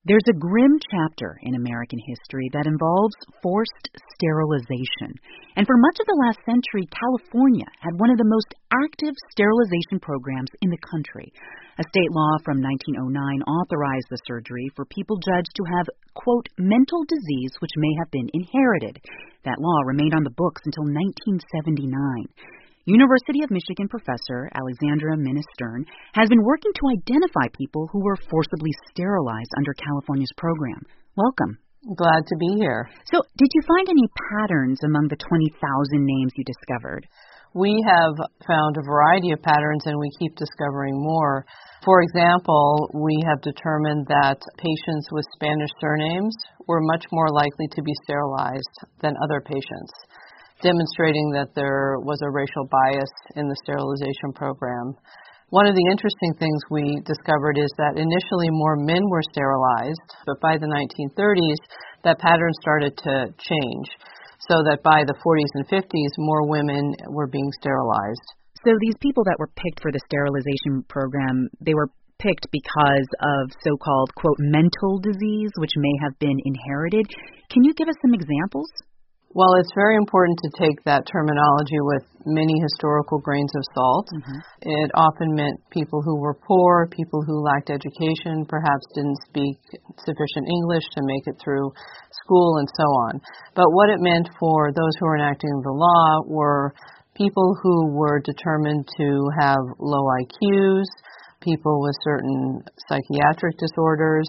There's a grim chapter in American history that involves forced sterilization. And for much of the last century, California had one of the most active sterilization programs in the country. A state law from 1909 authorized the surgery for people judged to have, quote, mental disease which may have been inherited. That law remained on the books until 1979. University of Michigan professor Alexandra Minis-Stern has been working to identify people who were forcibly sterilized under California's program. Welcome. Glad to be here. So, did you find any patterns among the 20,000 names you discovered? We have found a variety of patterns, and we keep discovering more. For example, we have determined that patients with Spanish surnames were much more likely to be sterilized than other patients, demonstrating that there was a racial bias in the sterilization program. One of the interesting things we discovered is that initially more men were sterilized, but by the 1930s, that pattern started to change, so that by the 40s and 50s, more women were being sterilized. So these people that were picked for the sterilization program, they were picked because of so-called, quote, mental disease, which may have been inherited. Can you give us some examples? Well, it's very important to take that terminology with many historical grains of salt. Mm-hmm. It often meant people who were poor, people who lacked education, perhaps didn't speak sufficient English to make it through school and so on. But what it meant for those who were enacting the law were people who were determined to have low IQs, people with certain psychiatric disorders.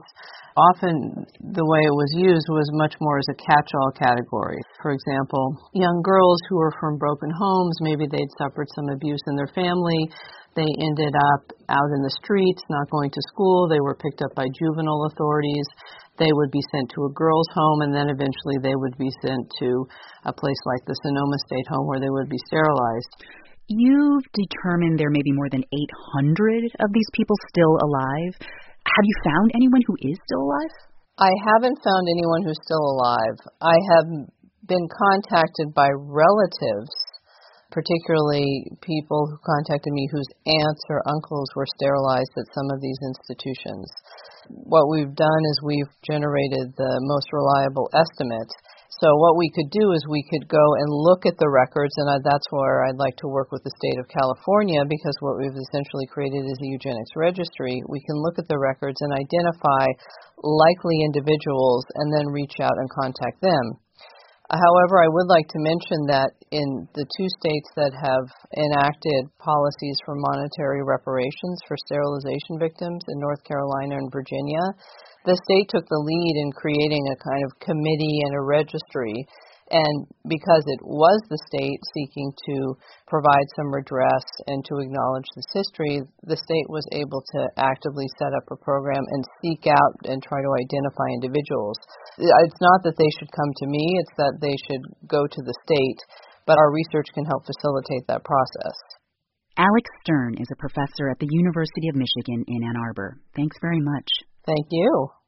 Often the way it was used was much more as a catch-all category. For example, young girls who were from broken homes, maybe they'd suffered some abuse in their family. They ended up out in the streets, not going to school. They were picked up by juvenile authorities. They would be sent to a girls' home, and then eventually they would be sent to a place like the Sonoma State Home where they would be sterilized. You've determined there may be more than 800 of these people still alive. Have you found anyone who is still alive? I haven't found anyone who's still alive. I have been contacted by relatives, particularly people who contacted me whose aunts or uncles were sterilized at some of these institutions. What we've done is we've generated the most reliable estimate. So what we could do is we could go and look at the records, and that's where I'd like to work with the state of California, because what we've essentially created is a eugenics registry. We can look at the records and identify likely individuals and then reach out and contact them. However, I would like to mention that in the two states that have enacted policies for monetary reparations for sterilization victims, in North Carolina and Virginia, the state took the lead in creating a kind of committee and a registry. And because it was the state seeking to provide some redress and to acknowledge this history, the state was able to actively set up a program and seek out and try to identify individuals. It's not that they should come to me, it's that they should go to the state, but our research can help facilitate that process. Alex Stern is a professor at the University of Michigan in Ann Arbor. Thanks very much. Thank you.